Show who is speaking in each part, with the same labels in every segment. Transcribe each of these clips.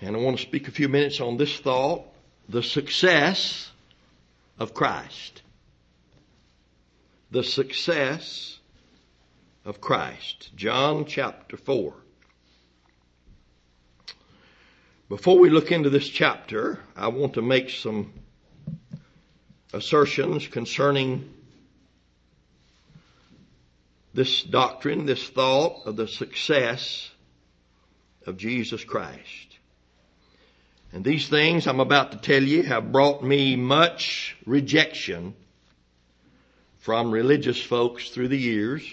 Speaker 1: And I want to speak a few minutes on this thought, the success of Christ. The success of Christ. John chapter 4. Before we look into this chapter, I want to make some assertions concerning this doctrine, this thought of the success of Jesus Christ. And these things I'm about to tell you have brought me much rejection from religious folks through the years.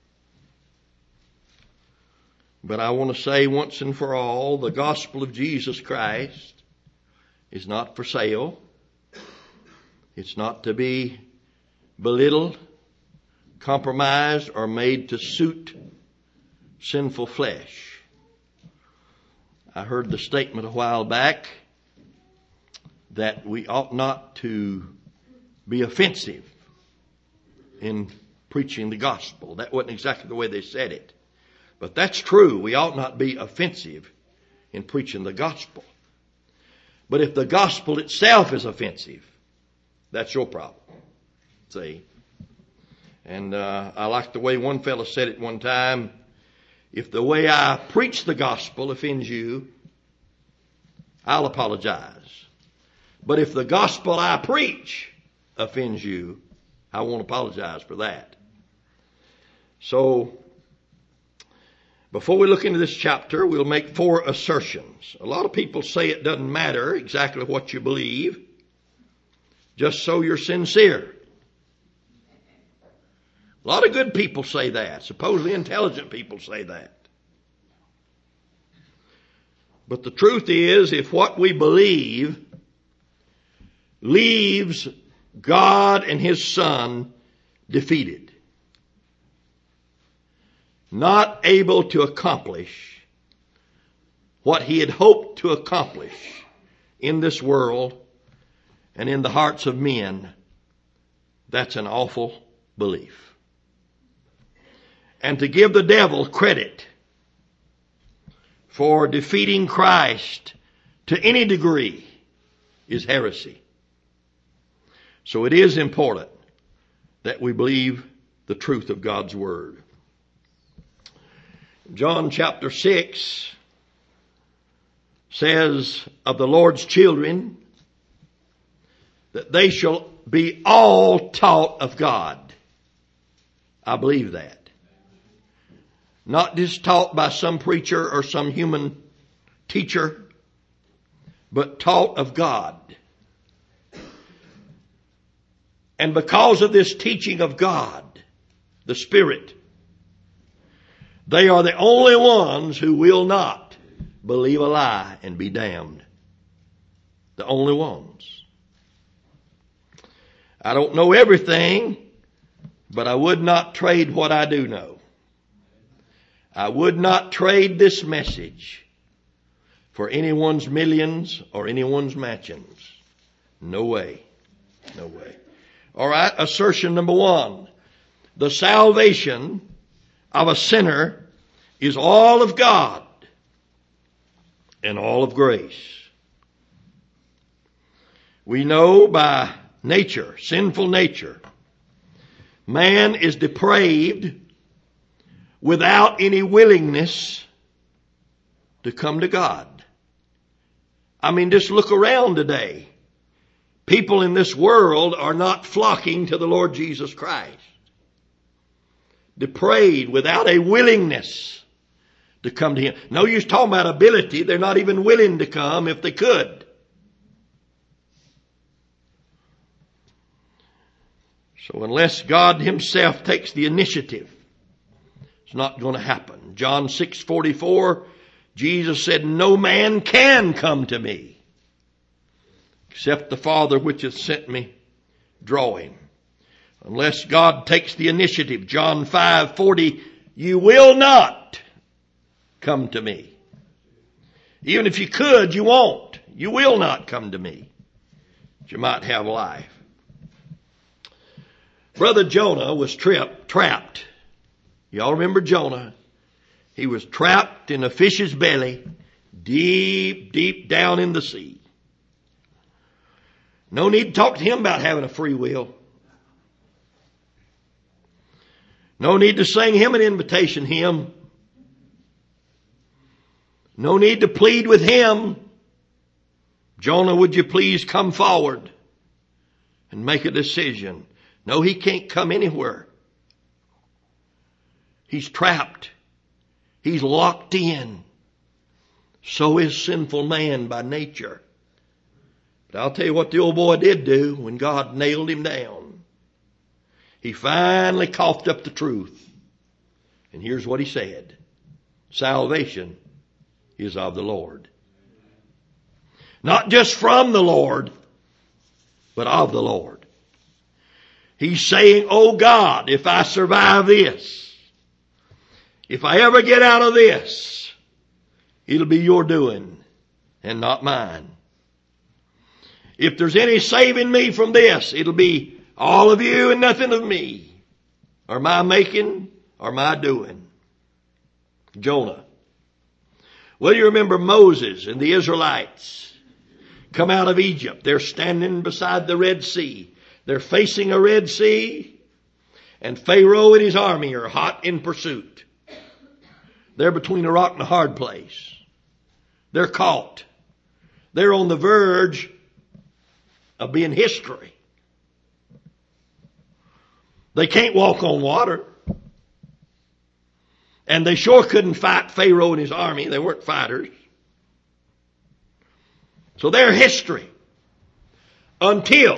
Speaker 1: But I want to say once and for all, the gospel of Jesus Christ is not for sale. It's not to be belittled, compromised, or made to suit sinful flesh. I heard the statement a while back that we ought not to be offensive in preaching the gospel. That wasn't exactly the way they said it. But that's true. We ought not be offensive in preaching the gospel. But if the gospel itself is offensive, that's your problem. See? And I like the way one fellow said it one time. If the way I preach the gospel offends you, I'll apologize. But if the gospel I preach offends you, I won't apologize for that. So, before we look into this chapter, we'll make 4 assertions. A lot of people say it doesn't matter exactly what you believe, just so you're sincere. A lot of good people say that. Supposedly intelligent people say that. But the truth is, if what we believe leaves God and His Son defeated, not able to accomplish what He had hoped to accomplish in this world and in the hearts of men, that's an awful belief. And to give the devil credit for defeating Christ to any degree is heresy. So it is important that we believe the truth of God's Word. John chapter 6 says of the Lord's children that they shall be all taught of God. I believe that. Not just taught by some preacher or some human teacher, but taught of God. And because of this teaching of God, the Spirit, they are the only ones who will not believe a lie and be damned. The only ones. I don't know everything, but I would not trade what I do know. I would not trade this message for anyone's millions or anyone's mansions. No way. No way. All right, assertion number 1. The salvation of a sinner is all of God and all of grace. We know by nature, sinful nature, man is depraved without any willingness to come to God. I mean, just look around today. People in this world are not flocking to the Lord Jesus Christ. Depraved without a willingness to come to Him. No use talking about ability. They're not even willing to come if they could. So unless God Himself takes the initiative, it's not going to happen. John 6:44, Jesus said, "No man can come to me, except the Father which hath sent me draw him." Unless God takes the initiative. John 5:40, "You will not come to me." Even if you could, you won't. You will not come to me. But you might have life. Brother Jonah was trapped. Y'all remember Jonah? He was trapped in a fish's belly, Deep, deep down in the sea. No need to talk to him about having a free will. No need to sing him an invitation hymn. No need to plead with him. Jonah, would you please come forward and make a decision? No, he can't come anywhere. He's trapped. He's locked in. So is sinful man by nature. But I'll tell you what the old boy did do when God nailed him down. He finally coughed up the truth. And here's what he said. Salvation is of the Lord. Not just from the Lord, but of the Lord. He's saying, oh God, if I survive this, if I ever get out of this, it'll be your doing and not mine. If there's any saving me from this, it'll be all of you and nothing of me, or my making, or my doing. Jonah. Well, you remember Moses and the Israelites come out of Egypt. They're standing beside the Red Sea. They're facing a Red Sea, and Pharaoh and his army are hot in pursuit. They're between a rock and a hard place. They're caught. They're on the verge of being history. They can't walk on water. And they sure couldn't fight Pharaoh and his army. They weren't fighters. So they're history. Until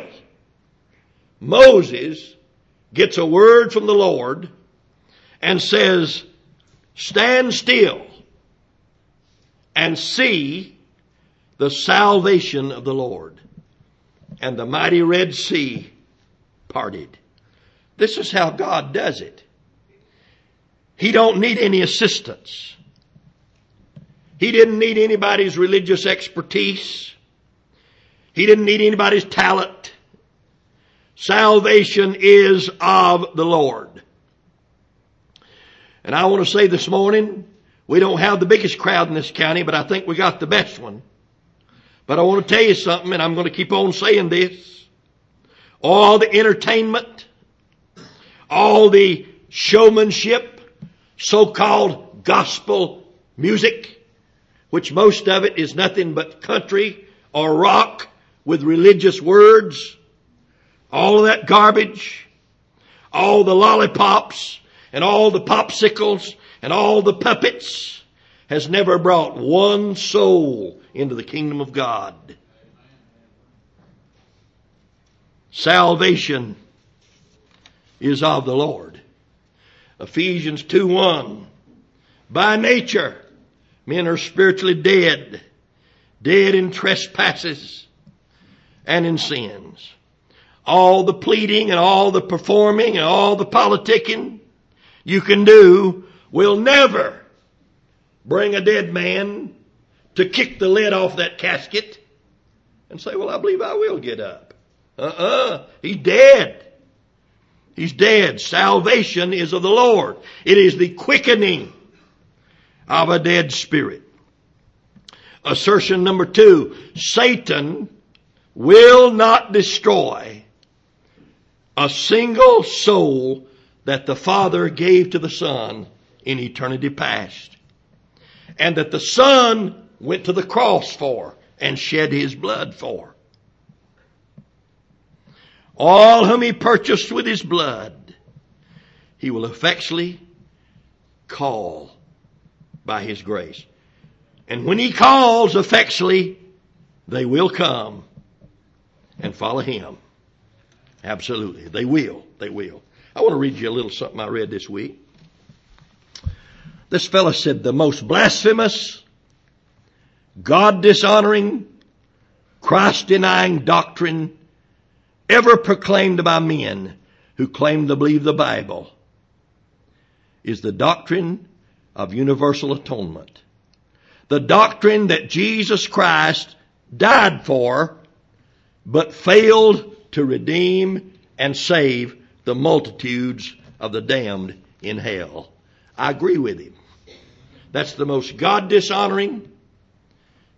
Speaker 1: Moses gets a word from the Lord and says, stand still and see the salvation of the Lord. And the mighty Red Sea parted. This is how God does it. He don't need any assistance. He didn't need anybody's religious expertise. He didn't need anybody's talent. Salvation is of the Lord. And I want to say this morning, we don't have the biggest crowd in this county, but I think we got the best one. But I want to tell you something, and I'm going to keep on saying this. All the entertainment, all the showmanship, so-called gospel music, which most of it is nothing but country or rock with religious words, all of that garbage, all the lollipops and all the popsicles and all the puppets has never brought one soul into the kingdom of God. Salvation is of the Lord. Ephesians 2:1. By nature, men are spiritually dead. Dead in trespasses and in sins. All the pleading and all the performing and all the politicking you can do will never bring a dead man to kick the lid off that casket and say, well, I believe I will get up. He's dead. He's dead. Salvation is of the Lord. It is the quickening of a dead spirit. Assertion number 2, Satan will not destroy a single soul that the Father gave to the Son in eternity past, and that the Son went to the cross for and shed his blood for. All whom he purchased with his blood, he will effectually call by his grace. And when he calls effectually, they will come and follow him. Absolutely. They will. They will. I want to read you a little something I read this week. This fellow said, the most blasphemous, God-dishonoring, Christ-denying doctrine ever proclaimed by men who claim to believe the Bible is the doctrine of universal atonement. The doctrine that Jesus Christ died for, but failed to redeem and save the multitudes of the damned in hell. I agree with him. That's the most God-dishonoring,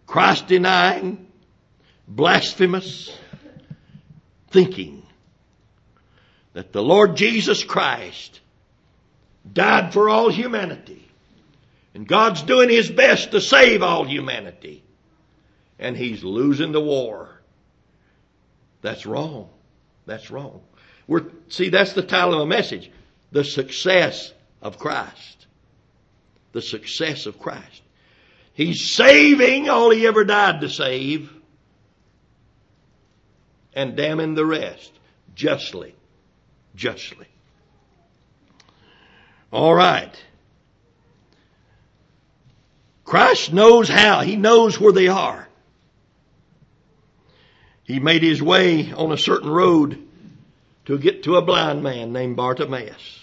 Speaker 1: Christ-denying, blasphemous thinking that the Lord Jesus Christ died for all humanity, and God's doing His best to save all humanity, and He's losing the war. That's wrong. That's wrong. See, that's the title of a message. The success of Christ. The success of Christ. He's saving all He ever died to save, and damning the rest. Justly. Justly. All right. Christ knows how. He knows where they are. He made His way on a certain road to get to a blind man named Bartimaeus.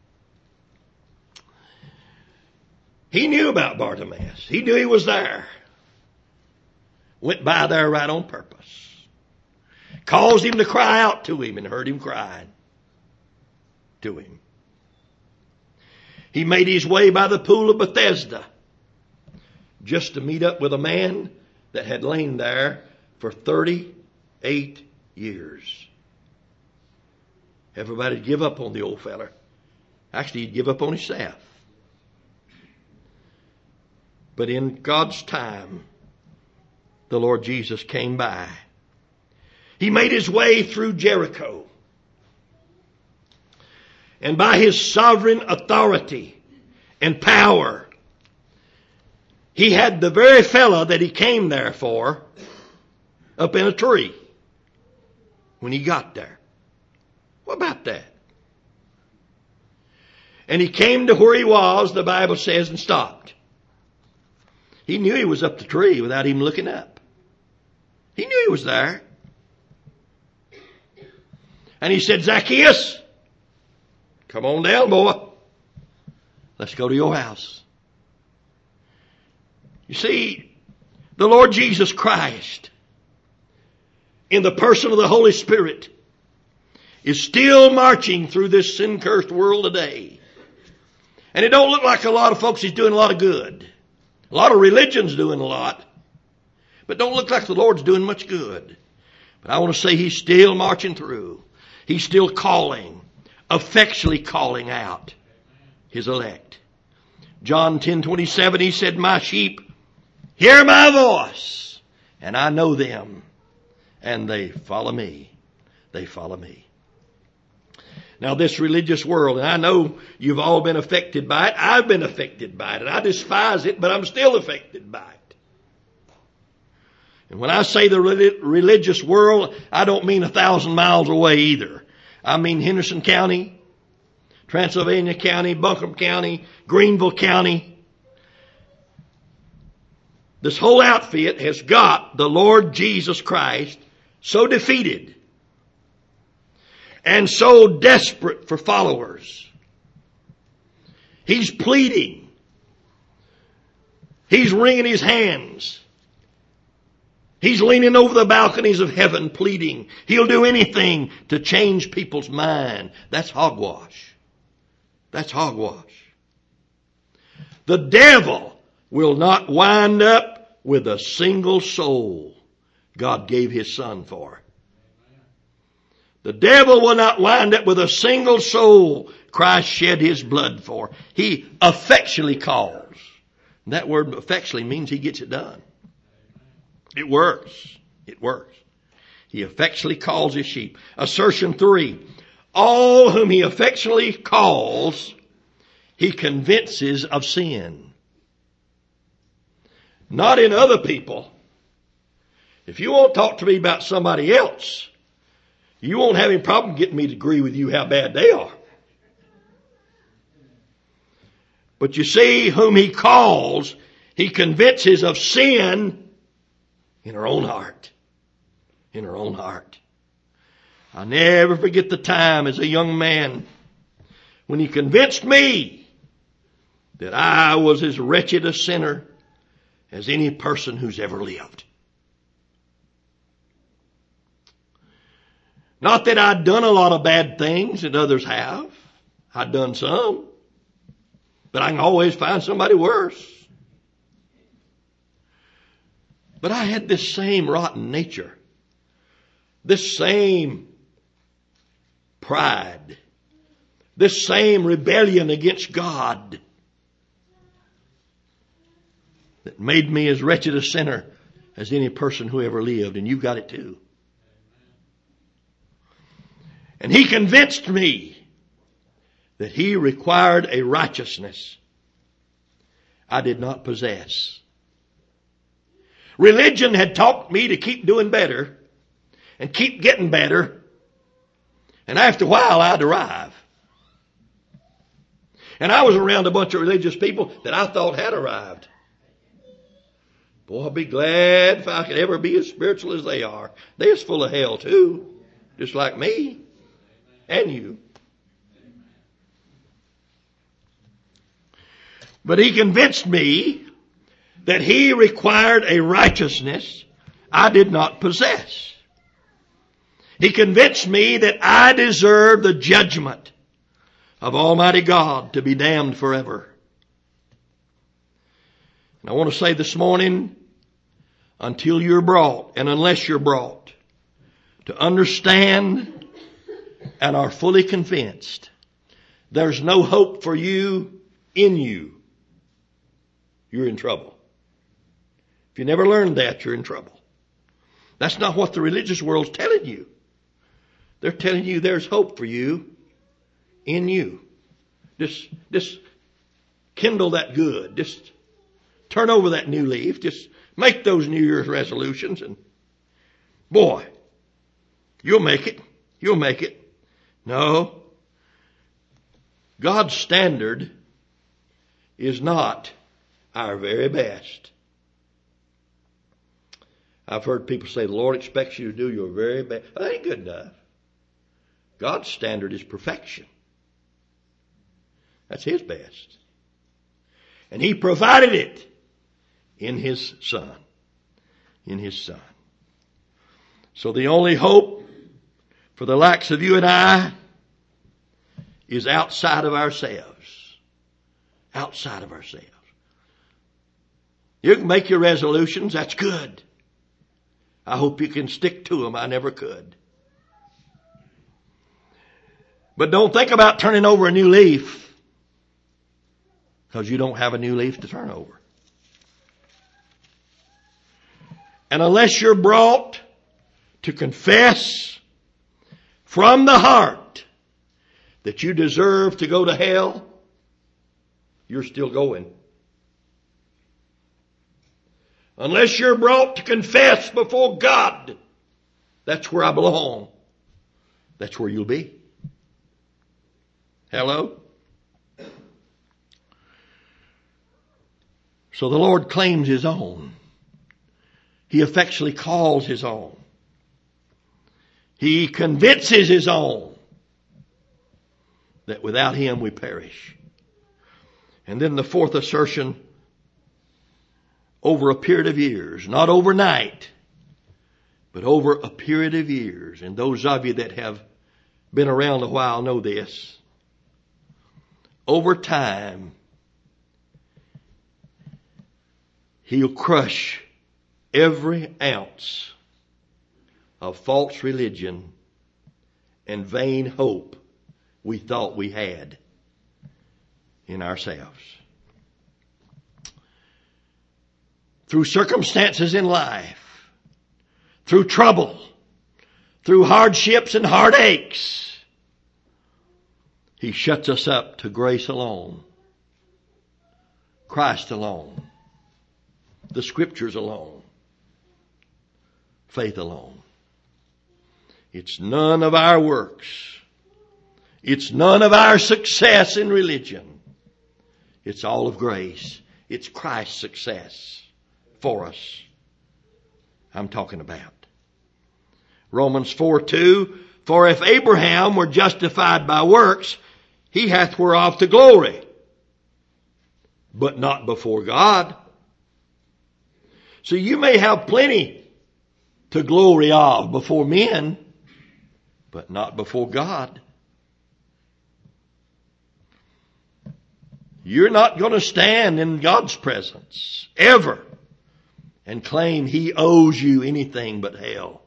Speaker 1: He knew about Bartimaeus. He knew he was there. Went by there right on purpose. Caused him to cry out to Him and heard him crying to Him. He made His way by the pool of Bethesda just to meet up with a man that had lain there for 38 years. Everybody'd give up on the old feller. Actually, he'd give up on himself. But in God's time, the Lord Jesus came by. He made His way through Jericho. And by His sovereign authority and power, He had the very fellow that He came there for up in a tree when He got there. What about that? And He came to where he was, the Bible says, and stopped. He knew he was up the tree without even looking up. He knew he was there. And He said, Zacchaeus, come on down, boy. Let's go to your house. You see, the Lord Jesus Christ, in the person of the Holy Spirit, is still marching through this sin-cursed world today. And it don't look like a lot of folks is doing a lot of good. A lot of religion's doing a lot. But don't look like the Lord's doing much good. But I want to say He's still marching through. He's still calling, effectually calling out His elect. John 10:27, He said, my sheep hear my voice, and I know them, and they follow me. They follow me. Now this religious world, and I know you've all been affected by it. I've been affected by it, and I despise it, but I'm still affected by it. And when I say the religious world, I don't mean 1,000 miles away either. I mean Henderson County, Transylvania County, Buncombe County, Greenville County. This whole outfit has got the Lord Jesus Christ so defeated and so desperate for followers. He's pleading. He's wringing his hands. He's leaning over the balconies of heaven pleading. He'll do anything to change people's mind. That's hogwash. That's hogwash. The devil will not wind up with a single soul God gave His Son for. The devil will not wind up with a single soul Christ shed His blood for. He effectually calls. And that word effectually means He gets it done. It works. It works. He effectually calls His sheep. Assertion 3. All whom He effectually calls, He convinces of sin. Not in other people. If you won't talk to me about somebody else, you won't have any problem getting me to agree with you how bad they are. But you see, whom He calls, He convinces of sin in her own heart. In her own heart. I'll never forget the time as a young man when He convinced me that I was as wretched a sinner as any person who's ever lived. Not that I'd done a lot of bad things that others have. I'd done some. But I can always find somebody worse. But I had this same rotten nature, this same pride, this same rebellion against God that made me as wretched a sinner as any person who ever lived. And you've got it too. And he convinced me that he required a righteousness I did not possess. Religion had taught me to keep doing better and keep getting better. And after a while, I'd arrive. And I was around a bunch of religious people that I thought had arrived. Boy, I'd be glad if I could ever be as spiritual as they are. They're as full of hell too, just like me and you. But he convinced me that he required a righteousness I did not possess. He convinced me that I deserved the judgment of Almighty God to be damned forever. And I want to say this morning, until you're brought, and unless you're brought, to understand and are fully convinced there's no hope for you in you, you're in trouble. If you never learned that, you're in trouble. That's not what the religious world's telling you. They're telling you there's hope for you in you. Just kindle that good. Just turn over that new leaf. Just make those New Year's resolutions and boy, you'll make it. You'll make it. No. God's standard is not our very best. I've heard people say the Lord expects you to do your very best. That ain't good enough. God's standard is perfection. That's His best. And He provided it in His Son. In His Son. So the only hope for the likes of you and I is outside of ourselves. Outside of ourselves. You can make your resolutions. That's good. I hope you can stick to them. I never could. But don't think about turning over a new leaf, because you don't have a new leaf to turn over. And unless you're brought to confess from the heart that you deserve to go to hell, you're still going. Unless you're brought to confess before God, that's where I belong. That's where you'll be. Hello? So the Lord claims His own. He effectually calls His own. He convinces His own that without Him we perish. And then the fourth assertion, over a period of years, not overnight, but over a period of years. And those of you that have been around a while know this. Over time, He'll crush every ounce of false religion and vain hope we thought we had in ourselves. Through circumstances in life, through trouble, through hardships and heartaches, He shuts us up to grace alone, Christ alone, the Scriptures alone, faith alone. It's none of our works. It's none of our success in religion. It's all of grace. It's Christ's success for us I'm talking about. Romans 4:2, for if Abraham were justified by works, he hath whereof to glory, but not before God. So you may have plenty to glory of before men, but not before God. You're not going to stand in God's presence ever and claim he owes you anything but hell.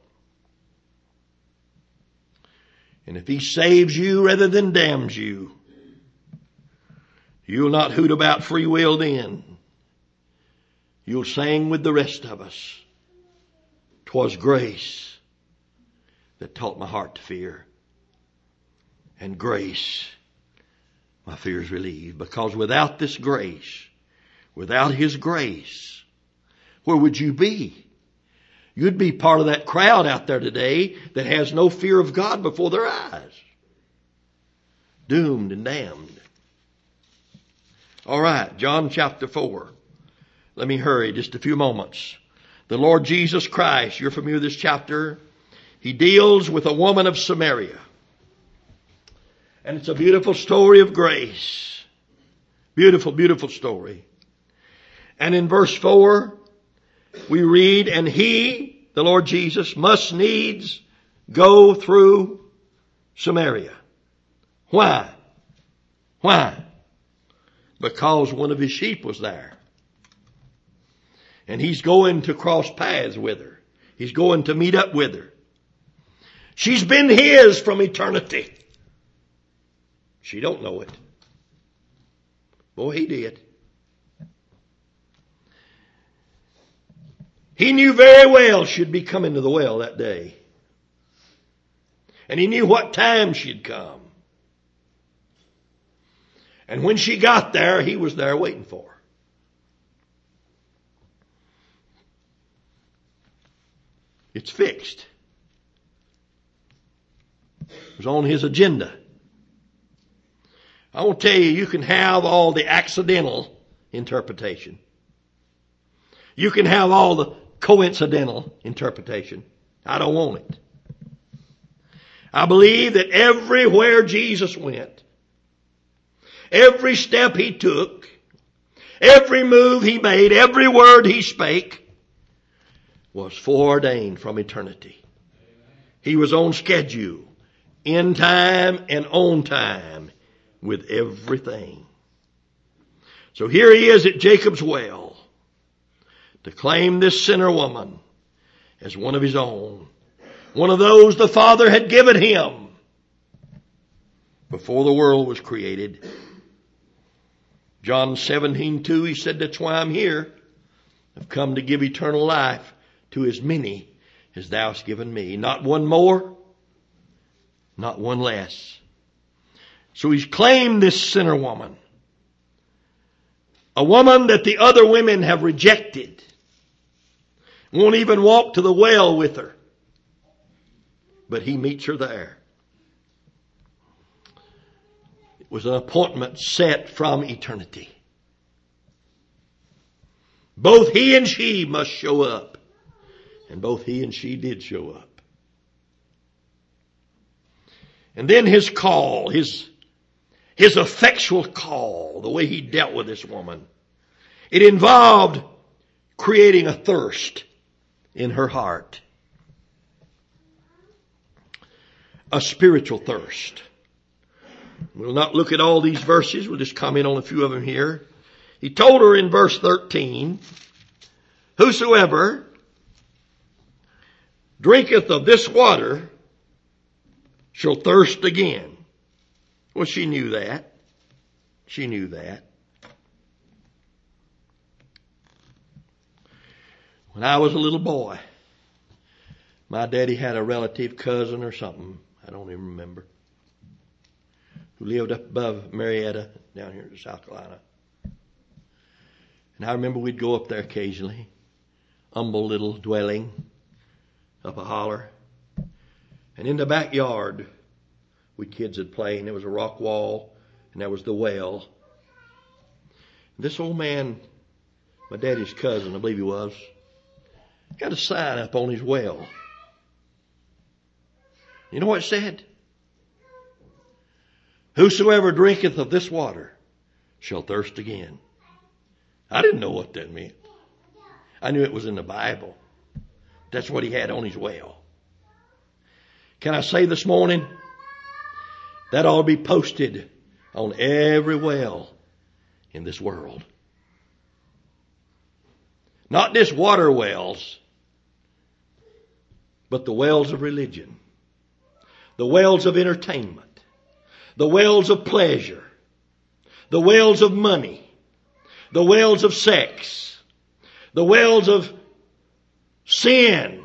Speaker 1: And if he saves you rather than damns you, you'll not hoot about free will then. You'll sing with the rest of us. 'Twas grace that taught my heart to fear. And grace my fears relieved. Because without this grace, without his grace, where would you be? You'd be part of that crowd out there today that has no fear of God before their eyes. Doomed and damned. All right, John chapter 4. Let me hurry just a few moments. The Lord Jesus Christ, you're familiar with this chapter. He deals with a woman of Samaria. And it's a beautiful story of grace. Beautiful, beautiful story. And in verse 4, we read, and he, the Lord Jesus, must needs go through Samaria. Why? Why? Because one of his sheep was there. And he's going to cross paths with her. He's going to meet up with her. She's been his from eternity. She don't know it. Boy, he did. He knew very well she'd be coming to the well that day. And he knew what time she'd come. And when she got there, he was there waiting for her. It's fixed. It was on his agenda. I want to tell you, you can have all the accidental interpretation. You can have all the coincidental interpretation. I don't want it. I believe that everywhere Jesus went, every step he took, every move he made, every word he spake was foreordained from eternity. He was on schedule, in time and on time with everything. So here he is at Jacob's well to claim this sinner woman as one of his own. One of those the Father had given him before the world was created. John 17:2, he said, that's why I'm here. I've come to give eternal life to as many as thou hast given me. Not one more, not one less. So he's claimed this sinner woman. A woman that the other women have rejected. Won't even walk to the well with her. But he meets her there. It was an appointment set from eternity. Both he and she must show up. And both he and she did show up. And then his call, his effectual call, the way he dealt with this woman, it involved creating a thirst in her heart. A spiritual thirst. We'll not look at all these verses. We'll just comment on a few of them here. He told her in verse 13, whosoever drinketh of this water shall thirst again. Well, she knew that. She knew that. When I was a little boy, my daddy had a relative cousin or something, I don't even remember, who lived up above Marietta down here in South Carolina. And I remember we'd go up there occasionally, humble little dwelling up a holler. And in the backyard, we kids would play, and there was a rock wall, and there was the well. This old man, my daddy's cousin, I believe he was, got a sign up on his well. You know what it said? Whosoever drinketh of this water shall thirst again. I didn't know what that meant. I knew it was in the Bible. That's what he had on his well. Can I say this morning, that ought to be posted on every well in this world. Not just water wells, but the wells of religion. The wells of entertainment. The wells of pleasure. The wells of money. The wells of sex. The wells of sin.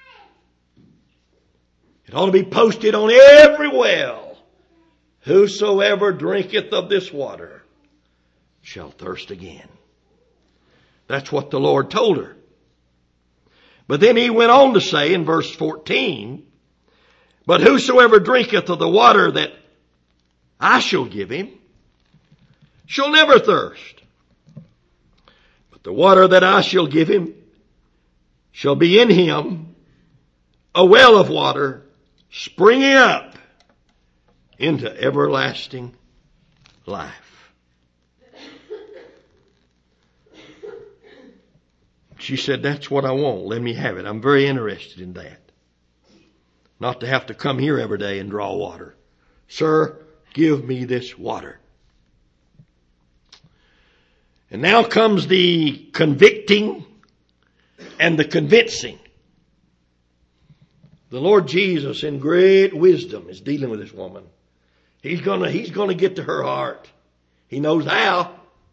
Speaker 1: It ought to be posted on every well. Whosoever drinketh of this water shall thirst again. That's what the Lord told her. But then he went on to say in verse 14, but whosoever drinketh of the water that I shall give him shall never thirst. But the water that I shall give him shall be in him a well of water springing up into everlasting life. She said, that's what I want. Let me have it. I'm very interested in that. Not to have to come here every day and draw water. Sir, give me this water. And now comes the convicting and the convincing. The Lord Jesus, in great wisdom, is dealing with this woman. He's gonna get to her heart. He knows how.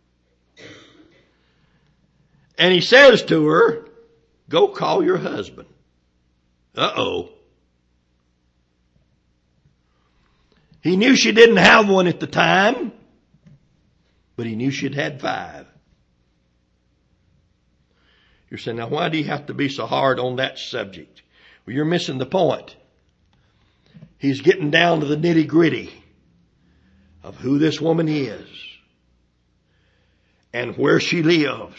Speaker 1: And he says to her, go call your husband. Uh-oh. He knew she didn't have one at the time, but he knew she'd had 5. You're saying, now why do you have to be so hard on that subject? Well, you're missing the point. He's getting down to the nitty-gritty of who this woman is and where she lives.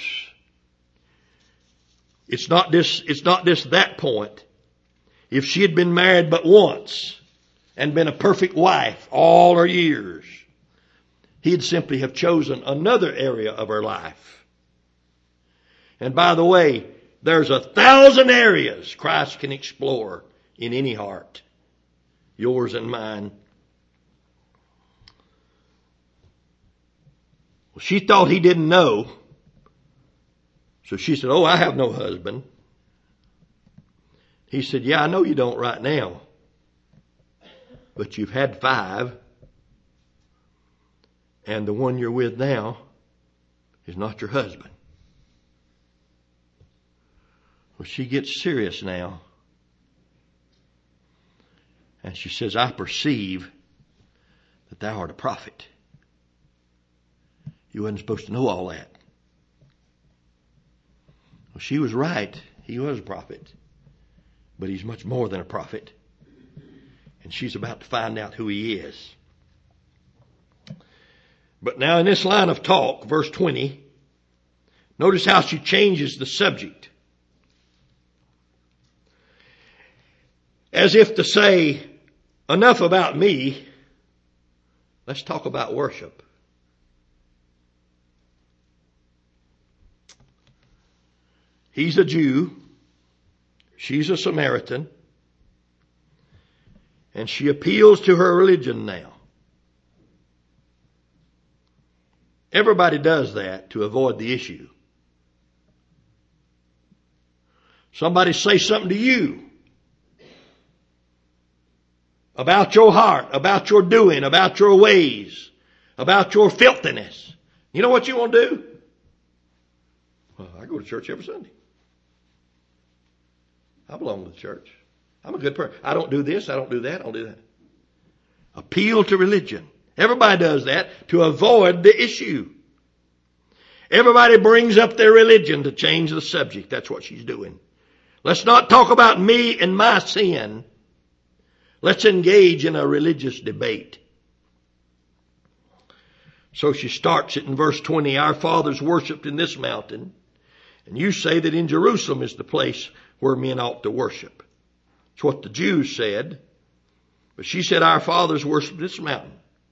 Speaker 1: It's not just that point. If she had been married but once and been a perfect wife all her years, he'd simply have chosen another area of her life. And by the way, there's 1,000 areas Christ can explore in any heart. Yours and mine. Well, she thought he didn't know. So she said, oh, I have no husband. He said, yeah, I know you don't right now. But you've had 5. And the one you're with now is not your husband. Well, she gets serious now. And she says, I perceive that thou art a prophet. You wasn't supposed to know all that. Well, she was right. He was a prophet. But he's much more than a prophet. And she's about to find out who he is. But now in this line of talk, verse 20, notice how she changes the subject. As if to say, enough about me. Let's talk about worship. He's a Jew. She's a Samaritan. And she appeals to her religion now. Everybody does that to avoid the issue. Somebody say something to you about your heart, about your doing, about your ways, about your filthiness. You know what you want to do? Well, I go to church every Sunday. I belong to the church. I'm a good person. I don't do this. I don't do that. I don't do that. Appeal to religion. Everybody does that to avoid the issue. Everybody brings up their religion to change the subject. That's what she's doing. Let's not talk about me and my sin. Let's engage in a religious debate. So she starts it in verse 20. Our fathers worshipped in this mountain, and you say that in Jerusalem is the place where men ought to worship. It's what the Jews said. But she said our fathers worshipped this mountain.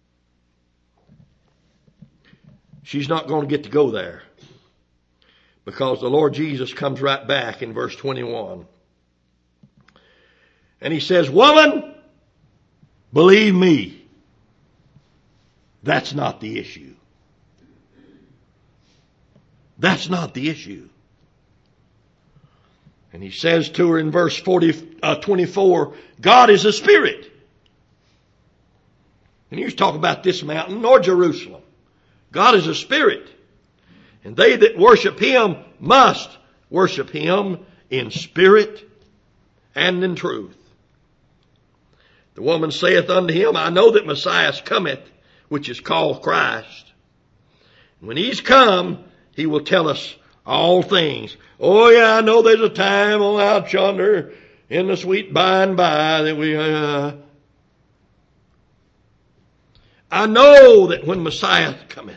Speaker 1: She's not going to get to go there. Because the Lord Jesus comes right back in verse 21. And he says, woman, believe me, that's not the issue. That's not the issue. And he says to her in verse 24, God is a spirit. And he was talking about this mountain nor Jerusalem. God is a spirit. And they that worship him must worship him in spirit and in truth. The woman saith unto him, I know that Messiah cometh, which is called Christ. When he's come, he will tell us all things. Oh yeah, I know there's a time on out yonder in the sweet by and by that I know that when Messiah cometh.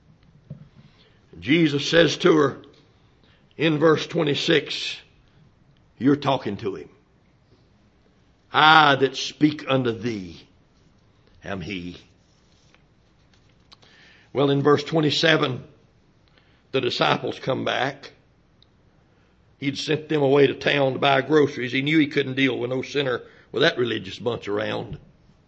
Speaker 1: Jesus says to her in verse 26, you're talking to him. I that speak unto thee am he. Well, in verse 27, the disciples come back. He'd sent them away to town to buy groceries. He knew he couldn't deal with no sinner with that religious bunch around.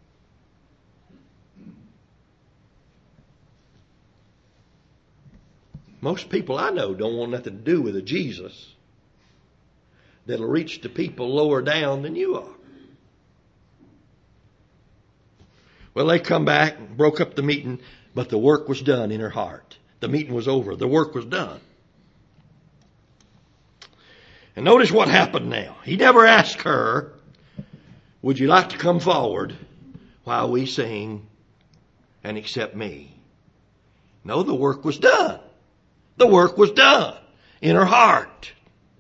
Speaker 1: Most people I know don't want nothing to do with a Jesus that'll reach to people lower down than you are. Well, they come back and broke up the meeting, but the work was done in her heart. The meeting was over. The work was done. And notice what happened now. He never asked her, would you like to come forward while we sing and accept me? No, the work was done. The work was done in her heart.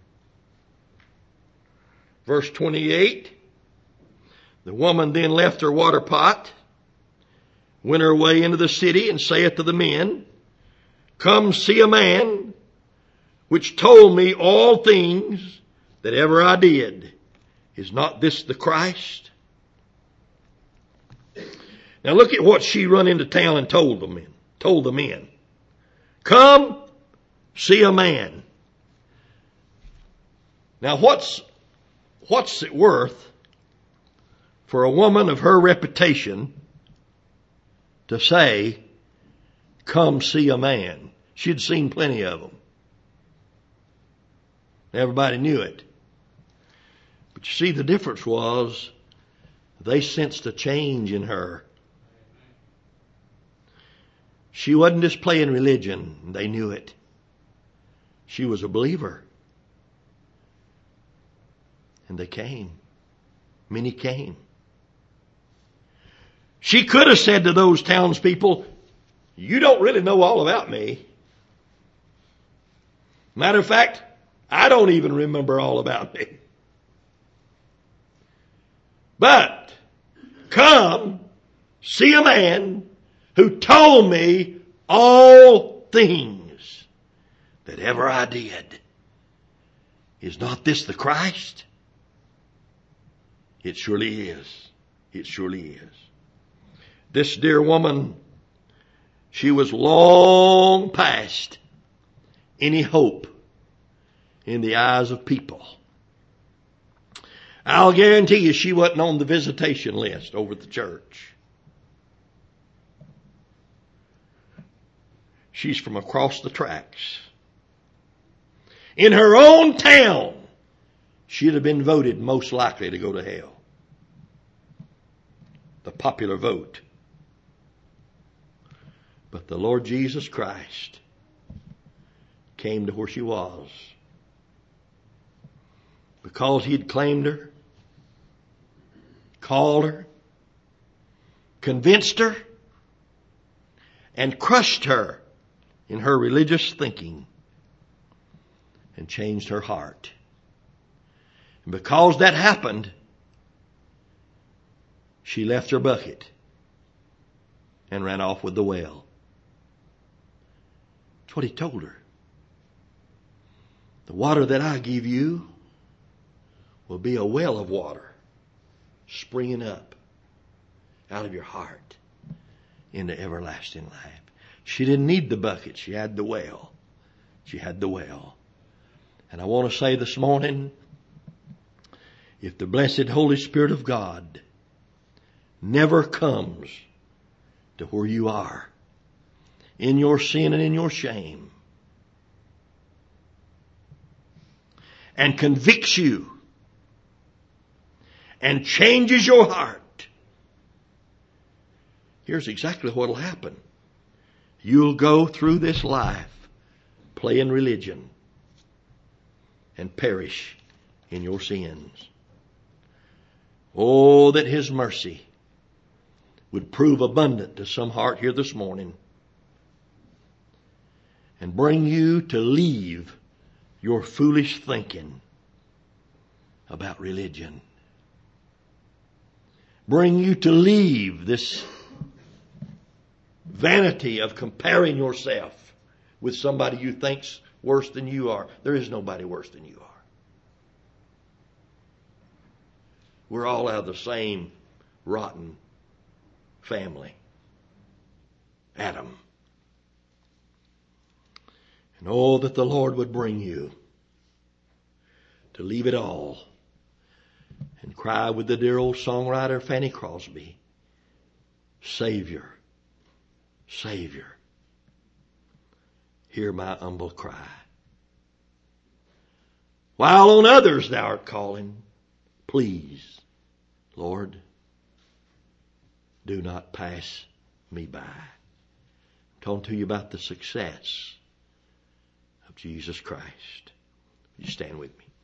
Speaker 1: Verse 28, the woman then left her water pot, went her way into the city, and saith to the men, come see a man which told me all things that ever I did. Is not this the Christ? Now look at what she run into town and told the men. Come see a man. Now what's it worth for a woman of her reputation to say, come see a man? She'd seen plenty of them. Everybody knew it. But you see, the difference was they sensed a change in her. She wasn't just playing religion. They knew it. She was a believer. And they came. Many came. She could have said to those townspeople, you don't really know all about me. Matter of fact, I don't even remember all about me. But come see a man who told me all things that ever I did. Is not this the Christ? It surely is. It surely is. This dear woman, she was long past any hope in the eyes of people. I'll guarantee you she wasn't on the visitation list over at the church. She's from across the tracks. In her own town, she'd have been voted most likely to go to hell. The popular vote. But the Lord Jesus Christ came to where she was. Because he'd claimed her, called her, convinced her, and crushed her in her religious thinking and changed her heart. And because that happened, she left her bucket and ran off with the well. That's what he told her. The water that I give you will be a well of water springing up out of your heart into everlasting life. She didn't need the bucket. She had the well. She had the well. And I want to say this morning, if the blessed Holy Spirit of God never comes to where you are, in your sin and in your shame, and convicts you and changes your heart, here's exactly what will happen. You'll go through this life playing religion and perish in your sins. Oh, that His mercy would prove abundant to some heart here this morning and bring you to leave your foolish thinking about religion. Bring you to leave this vanity of comparing yourself with somebody you think's worse than you are. There is nobody worse than you are. We're all out of the same rotten family. Adam. And oh, that the Lord would bring you to leave it all and cry with the dear old songwriter Fanny Crosby, Savior, Savior, hear my humble cry. While on others thou art calling, please, Lord, do not pass me by. I'm talking to you about the success of Jesus Christ. You stand with me.